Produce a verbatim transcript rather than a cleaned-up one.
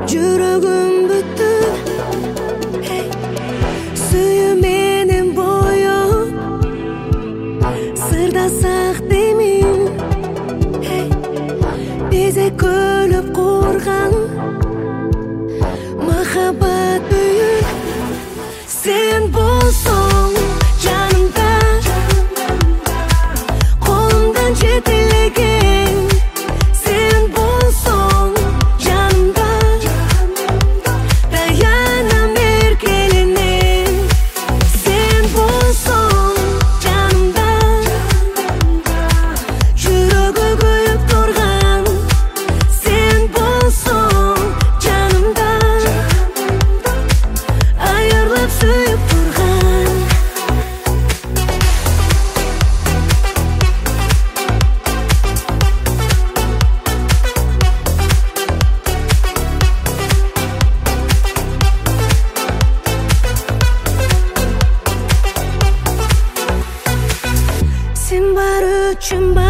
жүрегім бүтін, сүйменен бойып, сырдасақ деймін, безе көліп қорған, махаббат бүйін, сен болсаң жанымда, қолымдан жетелеген, сен болсаң жанымда, таянам еркеленем, сен болсаң жанымда, жүрегі күйіп тұрған, сен болсаң жанымда, айырылып сүйіп тұрған. Сен бар үшін